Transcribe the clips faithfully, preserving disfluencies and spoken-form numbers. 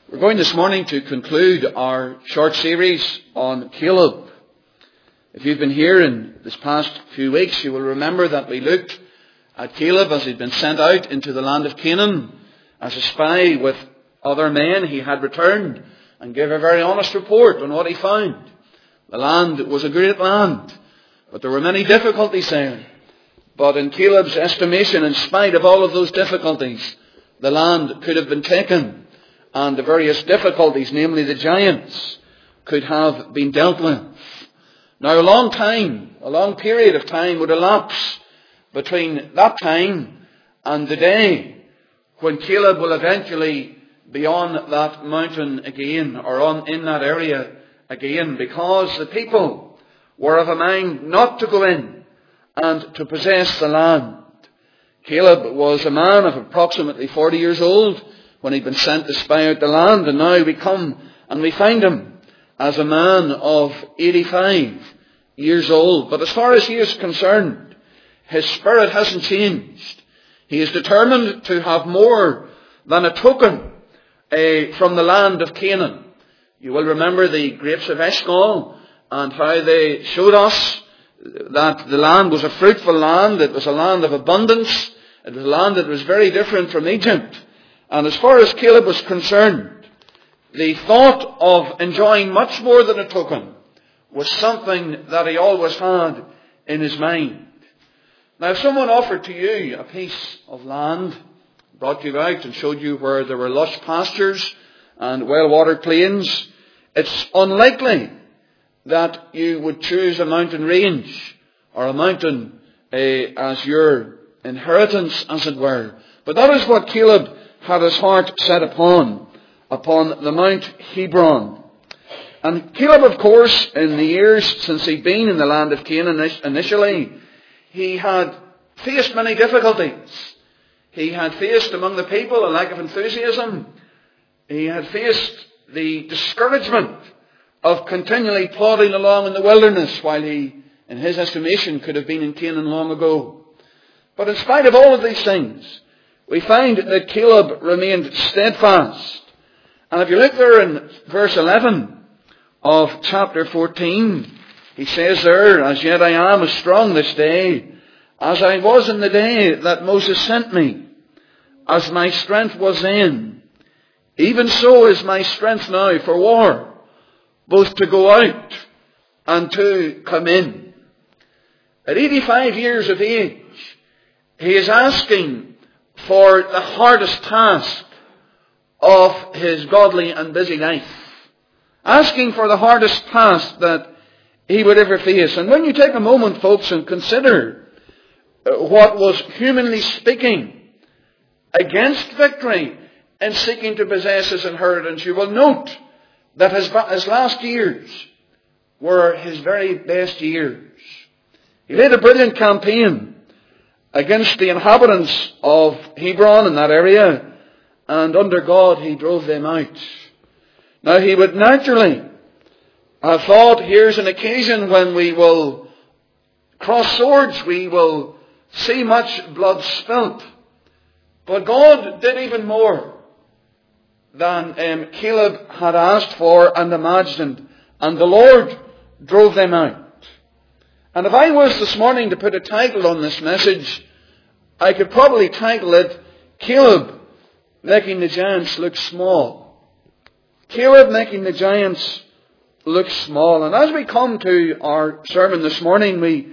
We're going this morning to conclude our short series on Caleb. If you've been here in this past few weeks, you will remember that we looked at Caleb as he'd been sent out into the land of Canaan as a spy with other men. He had returned and gave a very honest report on what he found. The land was a great land, but there were many difficulties there. But in Caleb's estimation, in spite of all of those difficulties, the land could have been taken. And the various difficulties, namely the giants, could have been dealt with. Now a long time, a long period of time would elapse between that time and the day when Caleb will eventually be on that mountain again, or on in that area again, because the people were of a mind not to go in and to possess the land. Caleb was a man of approximately forty years old when he'd been sent to spy out the land, and now we come and we find him as a man of eighty-five years old. But as far as he is concerned, his spirit hasn't changed. He is determined to have more than a token uh, from the land of Canaan. You will remember the grapes of Eshcol and how they showed us that the land was a fruitful land. It was a land of abundance. It was a land that was very different from Egypt. And as far as Caleb was concerned, the thought of enjoying much more than a token was something that he always had in his mind. Now, if someone offered to you a piece of land, brought you out and showed you where there were lush pastures and well-watered plains, it's unlikely that you would choose a mountain range or a mountain uh, as your inheritance, as it were. But that is what Caleb had his heart set upon, upon the Mount Hebron. And Caleb, of course, in the years since he'd been in the land of Canaan initially, he had faced many difficulties. He had faced among the people a lack of enthusiasm. He had faced the discouragement of continually plodding along in the wilderness while he, in his estimation, could have been in Canaan long ago. But in spite of all of these things, we find that Caleb remained steadfast. And if you look there in verse eleven of chapter fourteen, he says there, "As yet I am as strong this day, as I was in the day that Moses sent me. As my strength was then, even so is my strength now for war, both to go out and to come in." At eighty-five years of age, he is asking for the hardest task of his godly and busy life. Asking for the hardest task that he would ever face. And when you take a moment, folks, and consider what was, humanly speaking, against victory in seeking to possess his inheritance, you will note that his, his last years were his very best years. He led a brilliant campaign against the inhabitants of Hebron in that area, and under God he drove them out. Now he would naturally have thought, here's an occasion when we will cross swords, we will see much blood spilt. But God did even more than um, Caleb had asked for and imagined, and the Lord drove them out. And if I was this morning to put a title on this message, I could probably title it, Caleb Making the Giants Look Small. Caleb making the giants look small. And as we come to our sermon this morning, we,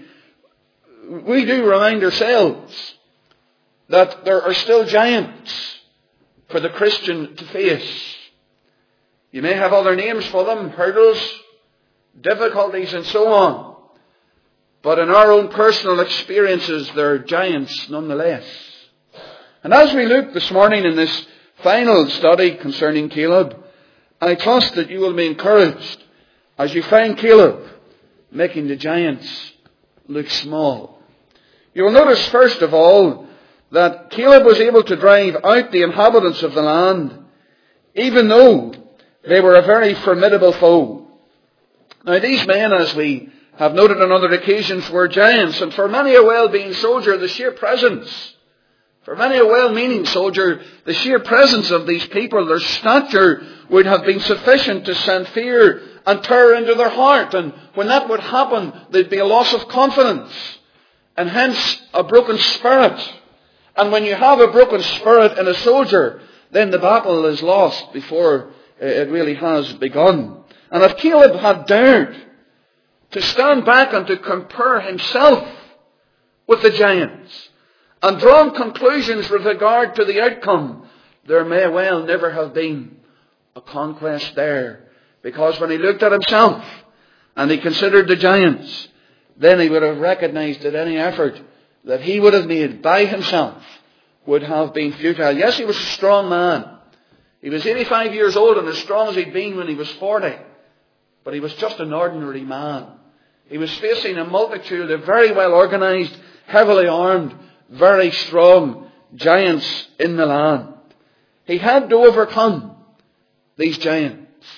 we do remind ourselves that there are still giants for the Christian to face. You may have other names for them, hurdles, difficulties and so on. But in our own personal experiences, there are giants nonetheless. And as we look this morning in this final study concerning Caleb, I trust that you will be encouraged as you find Caleb making the giants look small. You will notice first of all that Caleb was able to drive out the inhabitants of the land, even though they were a very formidable foe. Now these men, as we have noted on other occasions, were giants, and for many a well-being soldier, the sheer presence, For many a well-meaning soldier, the sheer presence of these people, their stature, would have been sufficient to send fear and terror into their heart. And when that would happen, there'd be a loss of confidence, and hence a broken spirit. And when you have a broken spirit in a soldier, then the battle is lost before it really has begun. And if Caleb had dared to stand back and to compare himself with the giants and drawn conclusions with regard to the outcome, there may well never have been a conquest there. Because when he looked at himself and he considered the giants, then he would have recognized that any effort that he would have made by himself would have been futile. Yes, he was a strong man. He was eighty-five years old and as strong as he'd been when he was forty. But he was just an ordinary man. He was facing a multitude of very well organized, heavily armed, very strong giants in the land. He had to overcome these giants.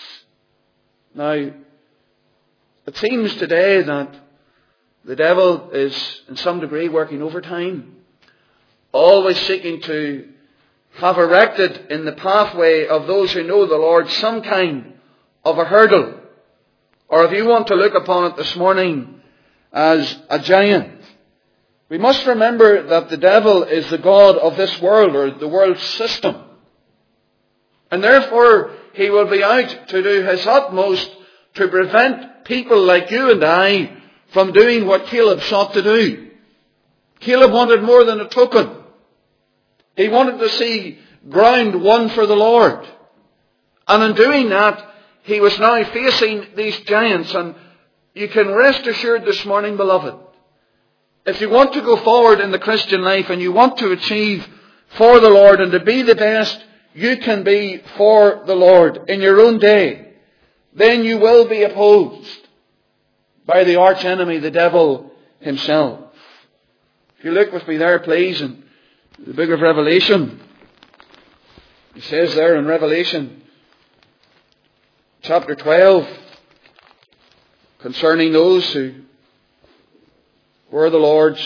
Now, it seems today that the devil is in some degree working overtime, always seeking to have erected in the pathway of those who know the Lord some kind of a hurdle. Or if you want to look upon it this morning as a giant, we must remember that the devil is the god of this world, or the world system. And therefore, he will be out to do his utmost to prevent people like you and I from doing what Caleb sought to do. Caleb wanted more than a token. He wanted to see ground won for the Lord. And in doing that, he was now facing these giants. And you can rest assured this morning, beloved, if you want to go forward in the Christian life and you want to achieve for the Lord and to be the best you can be for the Lord in your own day, then you will be opposed by the arch enemy, the devil himself. If you look with me there, please, in the book of Revelation, it says there in Revelation chapter twelve, concerning those who were the Lord's.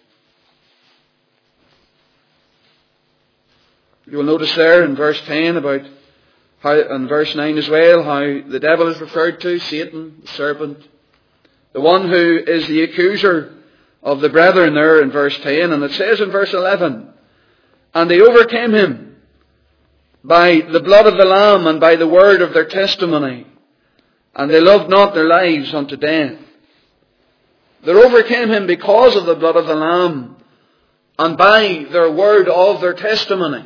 You will notice there in verse ten about how, and verse nine as well, how the devil is referred to, Satan, the serpent, the one who is the accuser of the brethren there in verse ten. And it says in verse eleven, and they overcame him by the blood of the Lamb and by the word of their testimony, and they loved not their lives unto death. They overcame him because of the blood of the Lamb and by their word of their testimony.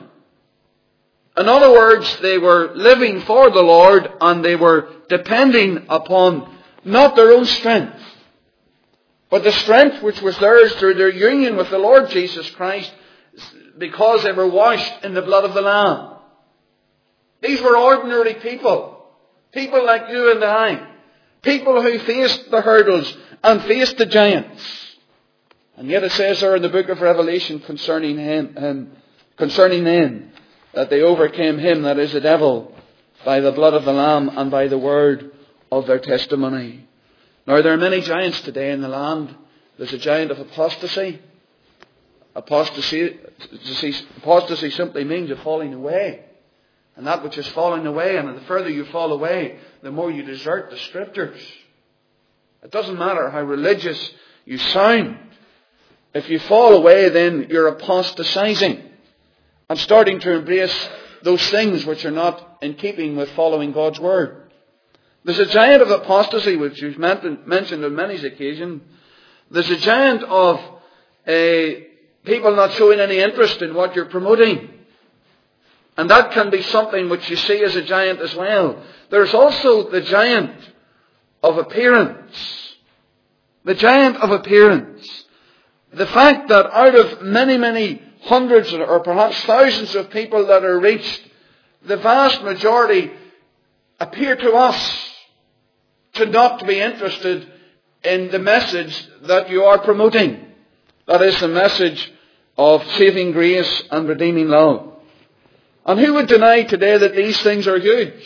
In other words, they were living for the Lord and they were depending upon not their own strength, but the strength which was theirs through their union with the Lord Jesus Christ, because they were washed in the blood of the Lamb. These were ordinary people. People like you and I. People who faced the hurdles and faced the giants. And yet it says there in the book of Revelation concerning him, him concerning them, that they overcame him, that is the devil, by the blood of the Lamb and by the word of their testimony. Now there are many giants today in the land. There's a giant of apostasy. Apostasy, apostasy simply means a falling away. And that which is falling away, and the further you fall away, the more you desert the Scriptures. It doesn't matter how religious you sound. If you fall away, then you're apostatizing and starting to embrace those things which are not in keeping with following God's Word. There's a giant of apostasy which you've mentioned on many occasions. There's a giant of uh, people not showing any interest in what you're promoting. And that can be something which you see as a giant as well. There's also the giant of appearance. The giant of appearance. The fact that out of many, many hundreds or perhaps thousands of people that are reached, the vast majority appear to us to not be interested in the message that you are promoting. That is the message of saving grace and redeeming love. And who would deny today that these things are huge?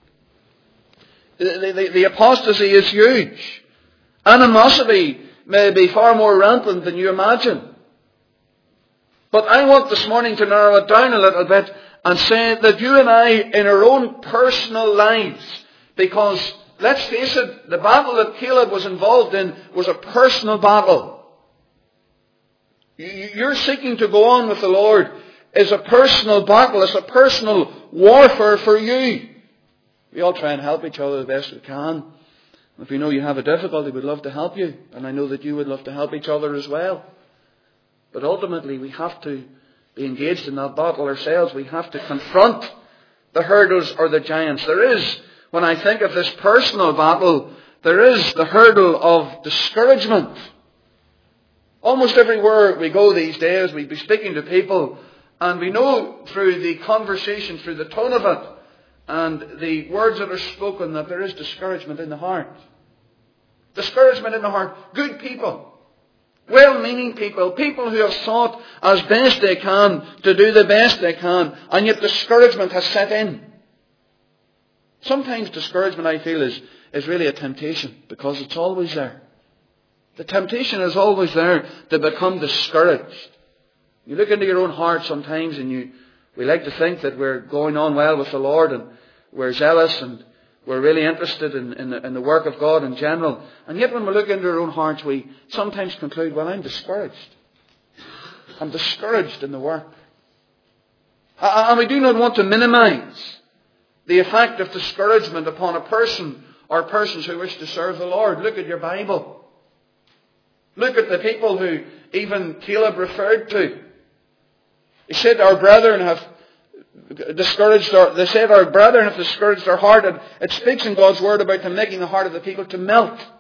The, the, the apostasy is huge. Animosity may be far more rampant than you imagine. But I want this morning to narrow it down a little bit and say that you and I, in our own personal lives, because let's face it, the battle that Caleb was involved in was a personal battle. You're seeking to go on with the Lord is a personal battle. It's a personal warfare for you. We all try and help each other the best we can. If we know you have a difficulty, we'd love to help you. And I know that you would love to help each other as well. But ultimately, we have to be engaged in that battle ourselves. We have to confront the hurdles or the giants. There is, when I think of this personal battle, there is the hurdle of discouragement. Almost everywhere we go these days, we be speaking to people, and we know through the conversation, through the tone of it, and the words that are spoken, that there is discouragement in the heart. Discouragement in the heart. Good people. Well-meaning people, people who have sought as best they can to do the best they can, and yet discouragement has set in. Sometimes discouragement, I feel, is, is really a temptation, because it's always there. The temptation is always there to become discouraged. You look into your own heart sometimes, and you we like to think that we're going on well with the Lord, and we're zealous, and we're really interested in, in, the, in the work of God in general. And yet when we look into our own hearts, we sometimes conclude, well, I'm discouraged. I'm discouraged in the work. And we do not want to minimize the effect of discouragement upon a person or persons who wish to serve the Lord. Look at your Bible. Look at the people who even Caleb referred to. He said, our brethren have discouraged our, they said our brethren have discouraged our heart. And it speaks in God's word about them making the heart of the people to melt. I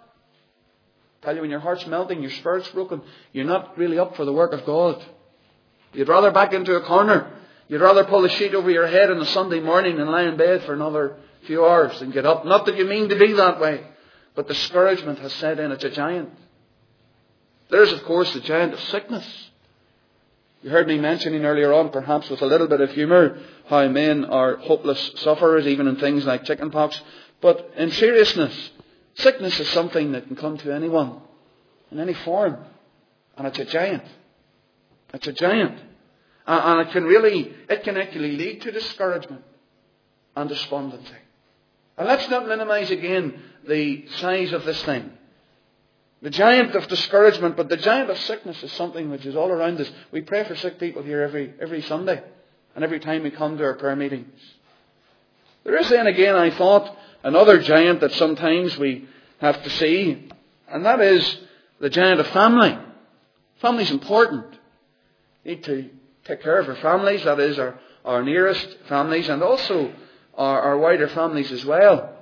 tell you, when your heart's melting, your spirit's broken, you're not really up for the work of God. You'd rather back into a corner. You'd rather pull the sheet over your head on a Sunday morning than lie in bed for another few hours and get up. Not that you mean to be that way, but discouragement has set in. It's a giant. There's, of course, the giant of sickness. You heard me mentioning earlier on, perhaps with a little bit of humour, how men are hopeless sufferers, even in things like chickenpox. But in seriousness, sickness is something that can come to anyone, in any form. And it's a giant. It's a giant. And it can really, it can actually lead to discouragement and despondency. And let's not minimise again the size of this thing. The giant of discouragement, but the giant of sickness is something which is all around us. We pray for sick people here every every Sunday and every time we come to our prayer meetings. There is then again, I thought, another giant that sometimes we have to see, and that is the giant of family. Family is important. We need to take care of our families, that is our, our nearest families, and also our, our wider families as well.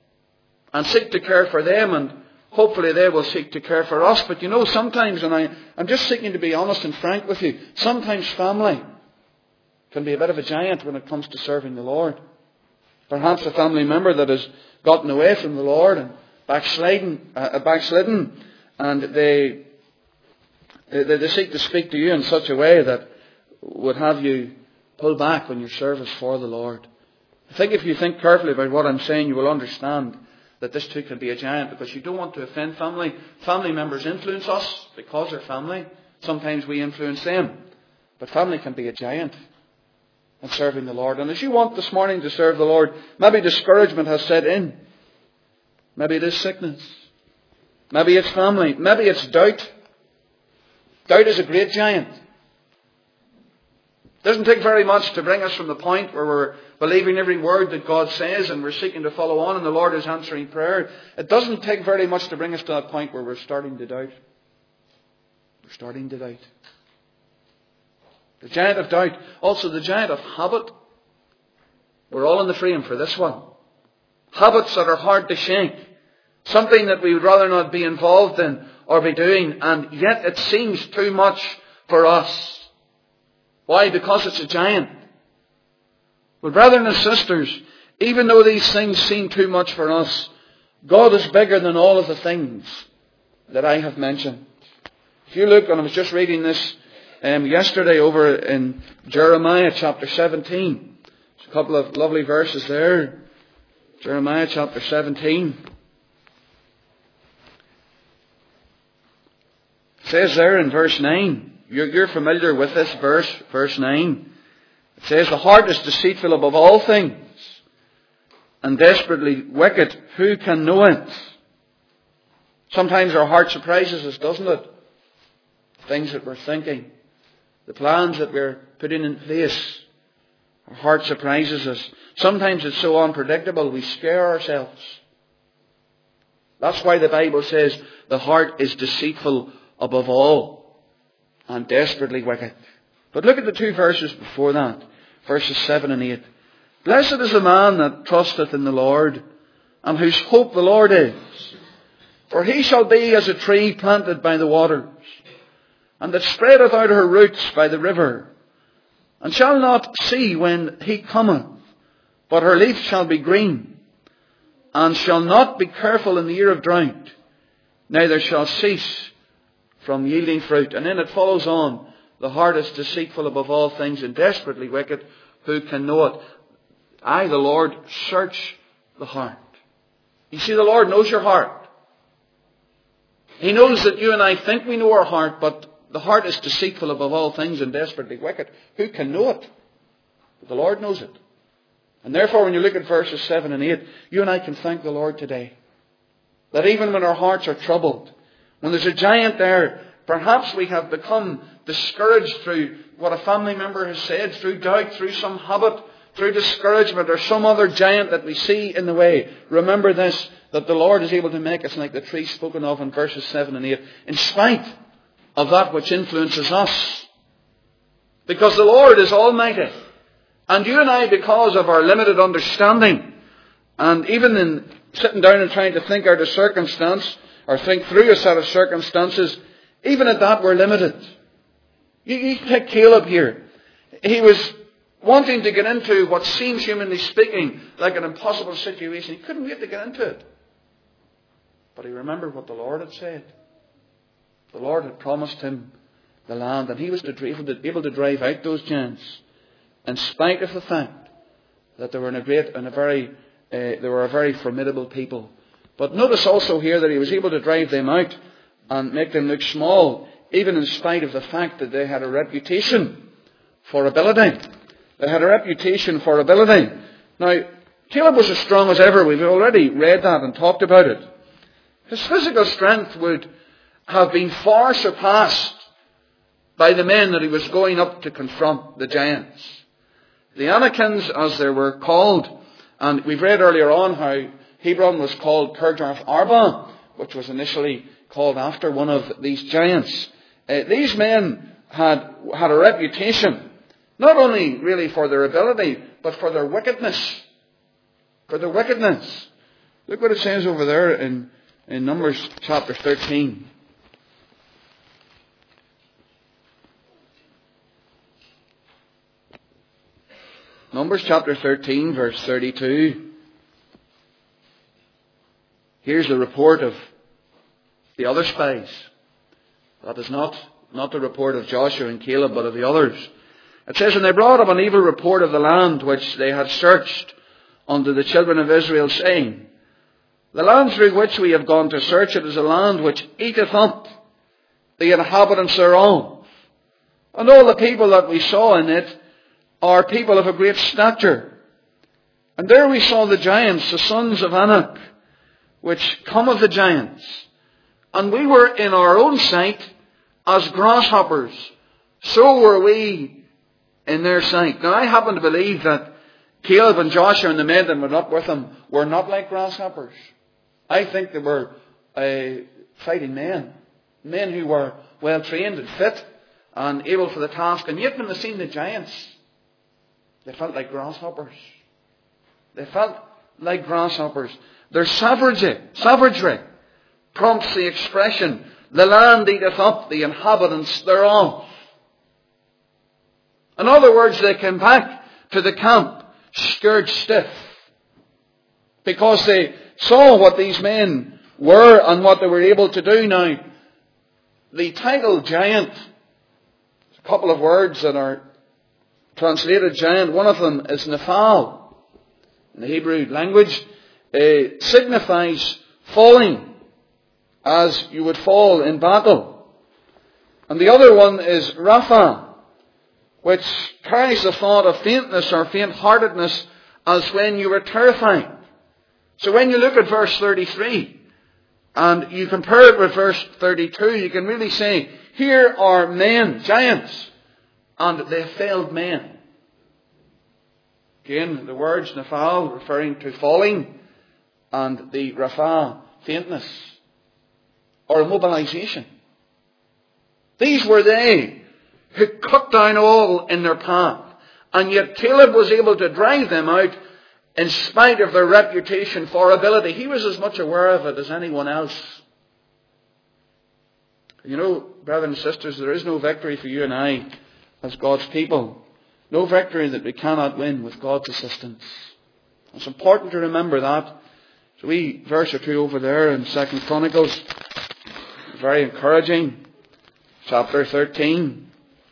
And seek to care for them, and hopefully they will seek to care for us. But you know, sometimes, and I, I'm just seeking to be honest and frank with you, sometimes family can be a bit of a giant when it comes to serving the Lord. Perhaps a family member that has gotten away from the Lord and backslidden, uh, backslidden, and they, they they seek to speak to you in such a way that would have you pull back on your service for the Lord. I think if you think carefully about what I'm saying, you will understand that this too can be a giant, because you don't want to offend family. Family members influence us because they're family. Sometimes we influence them. But family can be a giant in serving the Lord. And as you want this morning to serve the Lord, maybe discouragement has set in. Maybe it is sickness. Maybe it's family. Maybe it's doubt. Doubt is a great giant. It doesn't take very much to bring us from the point where we're believing every word that God says and we're seeking to follow on and the Lord is answering prayer. It doesn't take very much to bring us to that point where we're starting to doubt. We're starting to doubt. The giant of doubt. Also the giant of habit. We're all in the frame for this one. Habits that are hard to shake. Something that we would rather not be involved in or be doing, and yet it seems too much for us. Why? Because it's a giant. Well, brethren and sisters, even though these things seem too much for us, God is bigger than all of the things that I have mentioned. If you look, and I was just reading this um, yesterday over in Jeremiah chapter seventeen. There's a couple of lovely verses there. Jeremiah chapter seventeen. It says there in verse nine, You're, you're familiar with this verse, verse nine. It says, the heart is deceitful above all things and desperately wicked. Who can know it? Sometimes our heart surprises us, doesn't it? Things that we're thinking, the plans that we're putting in place. Our heart surprises us. Sometimes it's so unpredictable, we scare ourselves. That's why the Bible says the heart is deceitful above all and desperately wicked. But look at the two verses before that, verses seven and eight. Blessed is the man that trusteth in the Lord, and whose hope the Lord is. For he shall be as a tree planted by the waters, and that spreadeth out her roots by the river, and shall not see when heat cometh, but her leaf shall be green, and shall not be careful in the year of drought, neither shall cease from yielding fruit. And then it follows on, the heart is deceitful above all things and desperately wicked. Who can know it? I, the Lord, search the heart. You see, the Lord knows your heart. He knows that you and I think we know our heart, but the heart is deceitful above all things and desperately wicked. Who can know it? But the Lord knows it. And therefore, when you look at verses seven and eight, you and I can thank the Lord today that even when our hearts are troubled, when there's a giant there, perhaps we have become discouraged through what a family member has said, through doubt, through some habit, through discouragement, or some other giant that we see in the way. Remember this, that the Lord is able to make us like the tree spoken of in verses seven and eight, in spite of that which influences us. Because the Lord is almighty. And you and I, because of our limited understanding, and even in sitting down and trying to think out a circumstance, or think through a set of circumstances, even at that we're limited. You, you take Caleb here. He was wanting to get into what seems, humanly speaking, like an impossible situation. He couldn't wait to get into it. But he remembered what the Lord had said. The Lord had promised him the land, and he was able to, able to drive out those giants, in spite of the fact that they were in a great and a very, uh, they were a very formidable people. But notice also here that he was able to drive them out and make them look small, even in spite of the fact that they had a reputation for ability. They had a reputation for ability. Now, Caleb was as strong as ever. We've already read that and talked about it. His physical strength would have been far surpassed by the men that he was going up to confront, the giants. The Anakims, as they were called, and we've read earlier on how Hebron was called Kirjath Arba, which was initially called after one of these giants. Uh, these men had had a reputation, not only really for their ability, but for their wickedness. For their wickedness. Look what it says over there in, in Numbers chapter thirteen. Numbers chapter thirteen, verse thirty-two. Here's the report of the other spies. That is not, not the report of Joshua and Caleb, but of the others. It says, and they brought up an evil report of the land which they had searched unto the children of Israel, saying, the land through which we have gone to search it is a land which eateth up the inhabitants thereof. And all the people that we saw in it are people of a great stature. And there we saw the giants, the sons of Anak, which come of the giants. And we were in our own sight as grasshoppers. So were we in their sight. Now I happen to believe that Caleb and Joshua and the men that went up with them were not like grasshoppers. I think they were uh, fighting men. Men who were well trained and fit and able for the task. And yet when they seen the giants, they felt like grasshoppers. They felt like grasshoppers. Their savagery, savagery prompts the expression, the land eateth up the inhabitants thereof. In other words, they came back to the camp scared stiff, because they saw what these men were and what they were able to do. Now, the title giant, a couple of words that are translated giant. One of them is Nephal in the Hebrew language. Uh, signifies falling as you would fall in battle. And the other one is Rapha, which carries the thought of faintness or faint-heartedness as when you were terrified. So when you look at verse thirty-three and you compare it with verse thirty-two, you can really say, here are men, giants, and they failed men. Again, the words Nephal referring to falling, and the Rapha, faintness or immobilization. These were they who cut down all in their path. And yet Caleb was able to drive them out in spite of their reputation for ability. He was as much aware of it as anyone else. You know, brothers and sisters, there is no victory for you and I as God's people. No victory that we cannot win with God's assistance. It's important to remember that. So we verse or two over there in Second Chronicles, very encouraging. Chapter thirteen.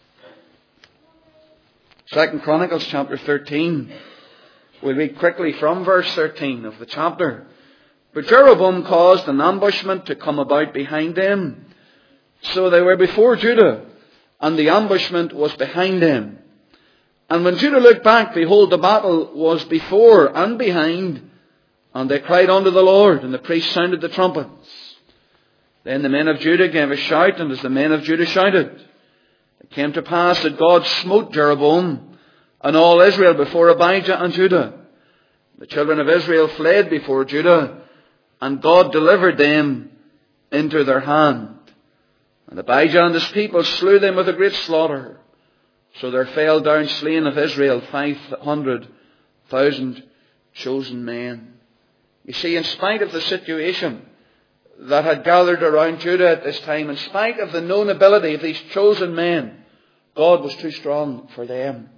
Second Chronicles chapter thirteen. We'll read quickly from verse thirteen of the chapter. But Jeroboam caused an ambushment to come about behind them. So they were before Judah, and the ambushment was behind them. And when Judah looked back, behold, the battle was before and behind. And they cried unto the Lord, and the priests sounded the trumpets. Then the men of Judah gave a shout, and as the men of Judah shouted, it came to pass that God smote Jeroboam and all Israel before Abijah and Judah. The children of Israel fled before Judah, and God delivered them into their hand. And Abijah and his people slew them with a great slaughter. So there fell down slain of Israel five hundred thousand chosen men. You see, in spite of the situation that had gathered around Judah at this time, in spite of the known ability of these chosen men, God was too strong for them.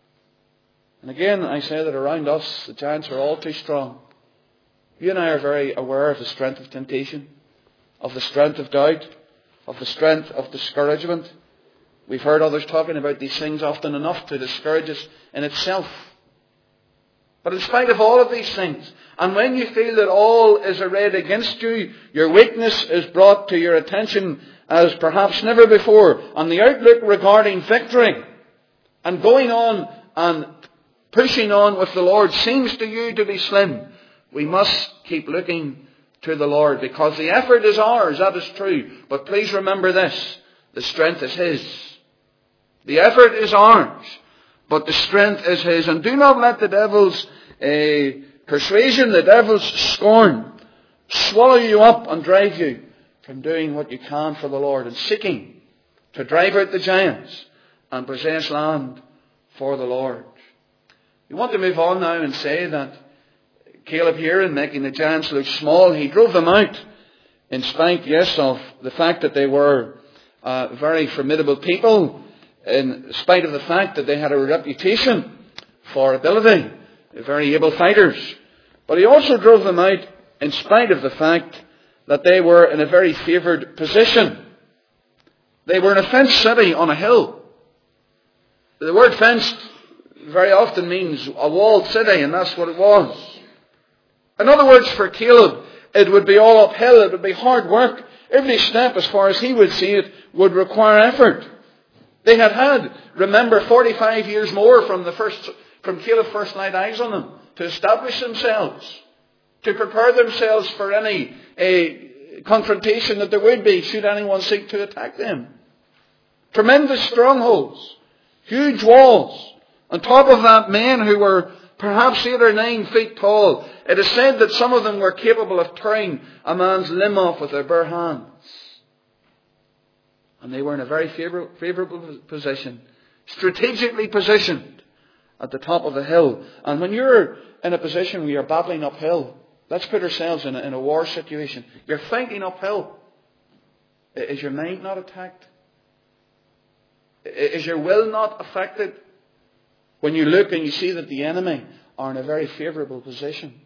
And again, I say that around us, the giants are all too strong. You and I are very aware of the strength of temptation, of the strength of doubt, of the strength of discouragement. We've heard others talking about these things often enough to discourage us in itself. But in spite of all of these things, and when you feel that all is arrayed against you, your weakness is brought to your attention as perhaps never before, and the outlook regarding victory and going on and pushing on with the Lord seems to you to be slim, we must keep looking to the Lord, because the effort is ours, that is true. But please remember this, the strength is His. The effort is ours, but the strength is His. And do not let the devil's uh, persuasion, the devil's scorn, swallow you up and drive you from doing what you can for the Lord and seeking to drive out the giants and possess land for the Lord. We want to move on now and say that Caleb here, in making the giants look small, he drove them out in spite, yes, of the fact that they were uh, very formidable people, in spite of the fact that they had a reputation for ability, very able fighters. But he also drove them out in spite of the fact that they were in a very favoured position. They were in a fenced city on a hill. The word fenced very often means a walled city, and that's what it was. In other words, for Caleb, it would be all uphill, it would be hard work. Every step, as far as he would see it, would require effort. They had had, remember, forty-five years more from the first, from Caleb first laid eyes on them, to establish themselves, to prepare themselves for any a confrontation that there would be should anyone seek to attack them. Tremendous strongholds, huge walls. On top of that, men who were perhaps eight or nine feet tall. It is said that some of them were capable of tearing a man's limb off with their bare hands. And they were in a very favourable position, strategically positioned at the top of the hill. And when you're in a position where you're battling uphill, let's put ourselves in a, in a war situation. You're fighting uphill. Is your mind not attacked? Is your will not affected? When you look and you see that the enemy are in a very favourable position.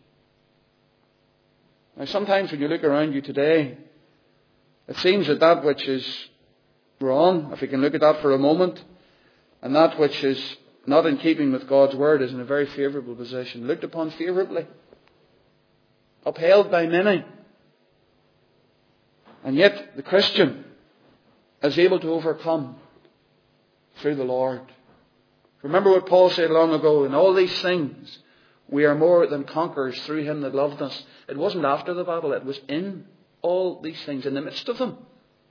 Now sometimes when you look around you today, it seems that that which is wrong, if we can look at that for a moment, and that which is not in keeping with God's word is in a very favourable position, looked upon favourably, upheld by many. And yet the Christian is able to overcome through the Lord. Remember what Paul said long ago, in all these things we are more than conquerors through him that loved us. It wasn't after the battle, it was in all these things, in the midst of them.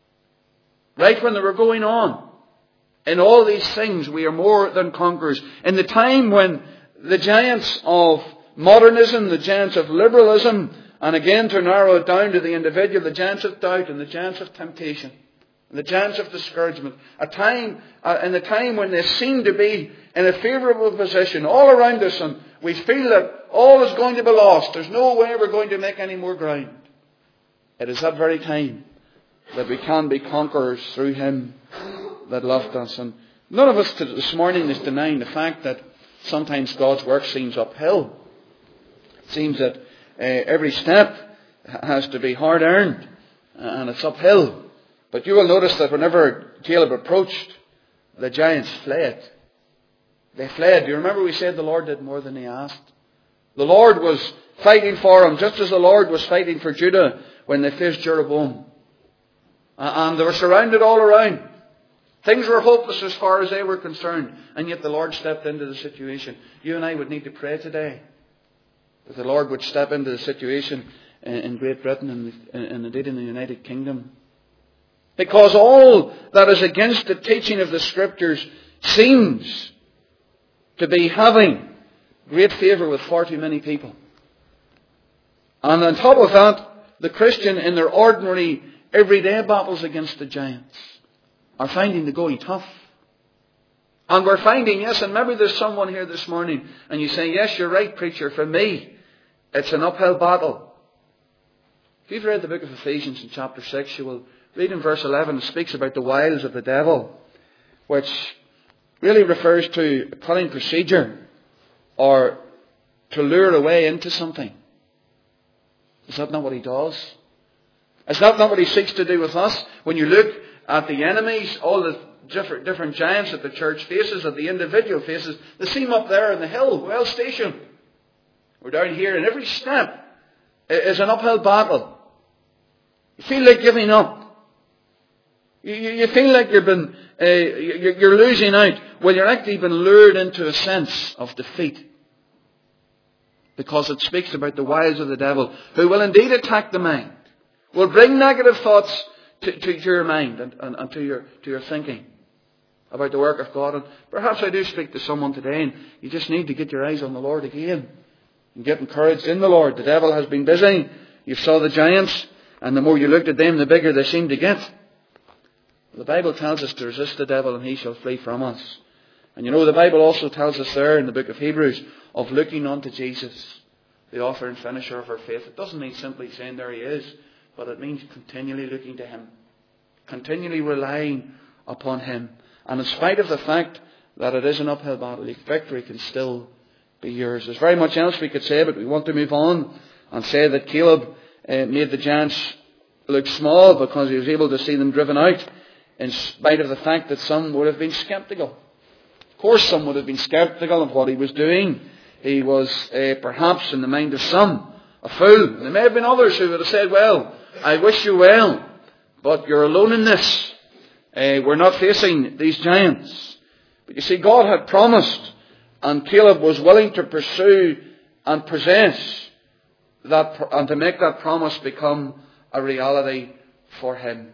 Right when they were going on. In all these things we are more than conquerors. In the time when the giants of modernism, the giants of liberalism, and again to narrow it down to the individual, the giants of doubt and the giants of temptation, and the giants of discouragement, a time, uh, in the time when they seem to be in a favourable position all around us, and we feel that all is going to be lost, there's no way we're going to make any more ground. It is that very time that we can be conquerors through him that loved us. And none of us this morning is denying the fact that sometimes God's work seems uphill. It seems that uh, every step has to be hard earned, and it's uphill. But you will notice that whenever Caleb approached, the giants fled. They fled. Do you remember we said the Lord did more than he asked? The Lord was fighting for him, just as the Lord was fighting for Judah when they faced Jeroboam. And they were surrounded all around. Things were hopeless as far as they were concerned. And yet the Lord stepped into the situation. You and I would need to pray today that the Lord would step into the situation in Great Britain and indeed in the United Kingdom. Because all that is against the teaching of the Scriptures seems to be having great favour with far too many people. And on top of that, the Christian in their ordinary, everyday battles against the giants are finding the going tough. And we're finding, yes, and maybe there's someone here this morning and you say, yes, you're right, preacher, for me, it's an uphill battle. If you've read the book of Ephesians in chapter six, you will read in verse eleven, it speaks about the wiles of the devil, which really refers to a cunning procedure or to lure away into something. Is that not what he does? Is that not what he seeks to do with us? When you look at the enemies, all the different, different giants that the church faces, that the individual faces, they seem up there in the hill, well stationed. We're down here, and every step is an uphill battle. You feel like giving up. You, you, you feel like you've been, uh, you're, you're losing out. Well, you're actually been lured into a sense of defeat. Because it speaks about the wiles of the devil, who will indeed attack the mind, will bring negative thoughts to, to your mind and, and, and to your to your thinking about the work of God. And perhaps I do speak to someone today, and you just need to get your eyes on the Lord again and get encouraged in the Lord. The devil has been busy. You saw the giants, and the more you looked at them, the bigger they seemed to get. The Bible tells us to resist the devil, and he shall flee from us. And you know, the Bible also tells us there in the book of Hebrews of looking unto Jesus, the author and finisher of our faith. It doesn't mean simply saying there he is, but it means continually looking to him, continually relying upon him. And in spite of the fact that it is an uphill battle, victory can still be yours. There's very much else we could say, but we want to move on and say that Caleb uh, made the giants look small because he was able to see them driven out, in spite of the fact that some would have been sceptical. Of course, some would have been sceptical of what he was doing. He was uh, perhaps, in the mind of some, a fool. There may have been others who would have said, well, I wish you well, but you're alone in this. Uh, we're not facing these giants. But you see, God had promised, and Caleb was willing to pursue and possess that, and to make that promise become a reality for him.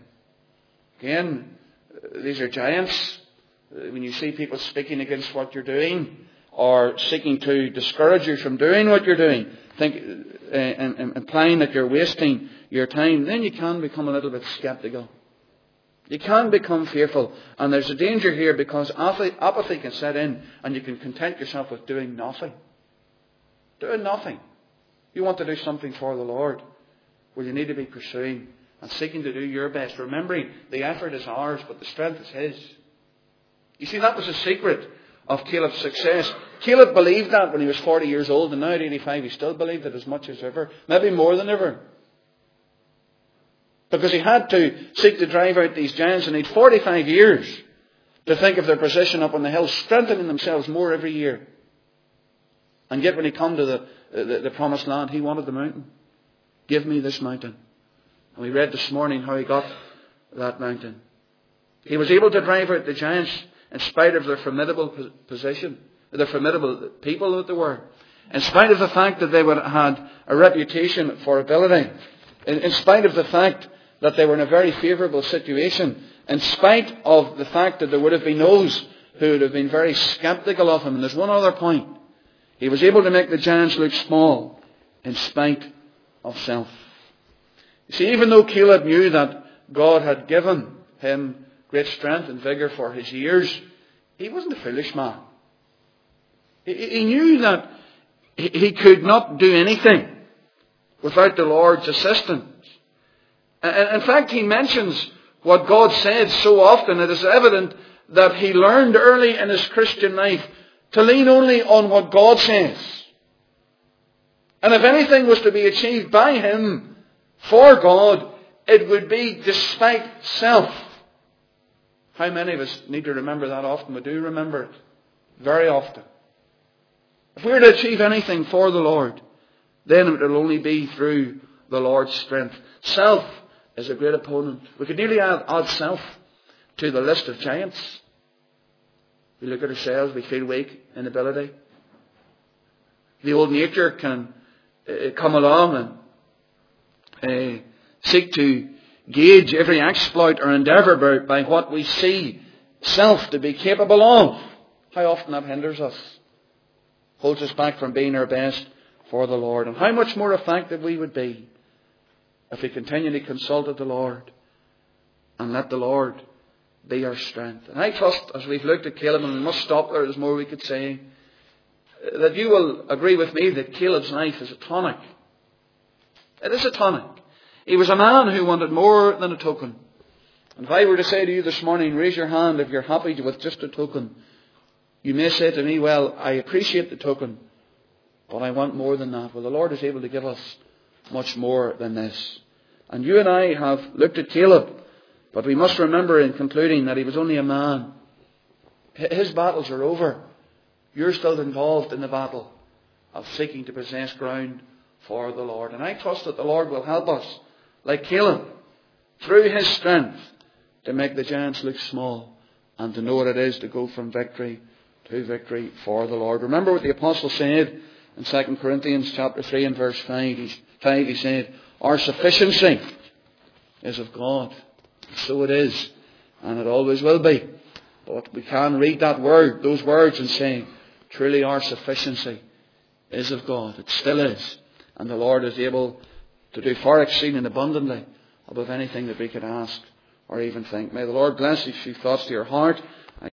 Again, these are giants. When you see people speaking against what you're doing, or seeking to discourage you from doing what you're doing, think, uh, and, implying that you're wasting your time, then you can become a little bit sceptical. You can become fearful. And there's a danger here, because apathy can set in and you can content yourself with doing nothing. Doing nothing. You want to do something for the Lord. Well, you need to be pursuing and seeking to do your best. Remembering the effort is ours, but the strength is his. You see, that was the secret of Caleb's success. Caleb believed that when he was forty years old, and now at eighty-five he still believed it as much as ever. Maybe more than ever. Because he had to seek to drive out these giants, and he had forty-five years to think of their position up on the hill, strengthening themselves more every year. And yet when he come to the, the, the promised land, he wanted the mountain. Give me this mountain. And we read this morning how he got that mountain. He was able to drive out the giants in spite of their formidable position, their formidable people that they were, in spite of the fact that they would had a reputation for ability, in, in spite of the fact that they were in a very favourable situation, in spite of the fact that there would have been those who would have been very sceptical of him. And there's one other point. He was able to make the giants look small in spite of self. You see, even though Caleb knew that God had given him great strength and vigour for his years, he wasn't a foolish man. He, he knew that he, he could not do anything without the Lord's assistance. And in fact, he mentions what God said so often, it is evident that he learned early in his Christian life to lean only on what God says. And if anything was to be achieved by him for God, it would be despite self. How many of us need to remember that often? We do remember it very often. If we were to achieve anything for the Lord, then it will only be through the Lord's strength. Self is a great opponent. We could nearly add, add self to the list of giants. We look at ourselves, we feel weak in ability. The old nature can uh, come along and uh, seek to gauge every exploit or endeavour by, by what we see self to be capable of. How often that hinders us, holds us back from being our best for the Lord. And how much more effective we would be if we continually consulted the Lord and let the Lord be our strength. And I trust, as we've looked at Caleb, and we must stop there, there's more we could say, that you will agree with me that Caleb's life is a tonic. It is a tonic. He was a man who wanted more than a token. And if I were to say to you this morning, raise your hand if you're happy with just a token, you may say to me, well, I appreciate the token, but I want more than that. Well, the Lord is able to give us much more than this. And you and I have looked at Caleb, but we must remember in concluding that he was only a man. His battles are over. You're still involved in the battle of seeking to possess ground for the Lord. And I trust that the Lord will help us, like Caleb, through his strength, to make the giants look small and to know what it is to go from victory to victory for the Lord. Remember what the apostle said in Second Corinthians chapter three and verse five. He said, our sufficiency is of God. So it is, and it always will be. But we can read that word, those words, and say, truly our sufficiency is of God. It still is. And the Lord is able to do far exceeding abundantly above anything that we could ask or even think. May the Lord bless these few thoughts to your heart.